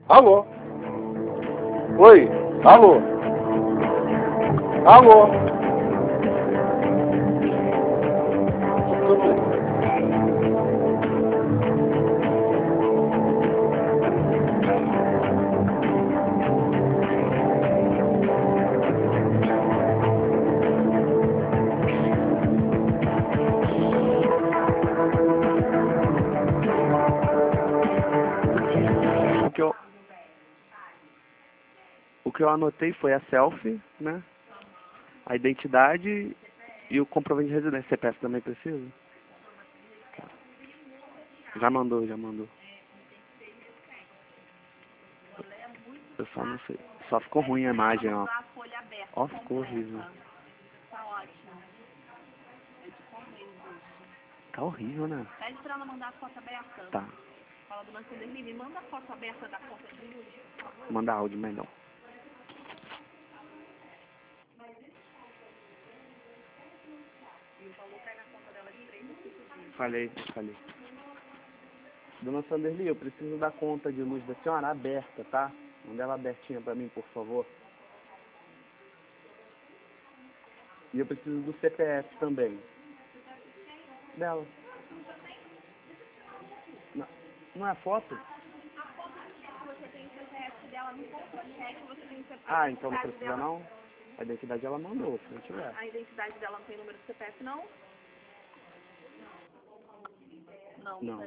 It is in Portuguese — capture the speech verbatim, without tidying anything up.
Alô? Oi? Alô? Alô? O que eu, o que eu anotei foi a selfie, né? A identidade e o comprovante de residência. C P F também precisa? Tá. Já mandou, já mandou. Eu só não sei. Só ficou ruim a imagem, ó. Ó, ficou horrível. Tá ótimo. É de correio isso. Tá horrível, né? Pede pra ela mandar a foto aberta. Tá. Fala do Nancy Derli, me manda a foto aberta da conta de luz. Manda áudio melhor. E o Paulo pega a conta dela de três a cinco dias. Falei, falei. Dona Sanderli, eu preciso da conta de luz da senhora aberta, tá? Manda ela abertinha pra mim, por favor. E eu preciso do C P F também. Dela. Não, não é foto? A foto do cheque, você tem o C P F dela no contra-cheque, você tem o C P F Ah, então não precisa dela. não? A identidade ela mandou, se não tiver. A identidade dela não tem número do C P F, não? Não. Não.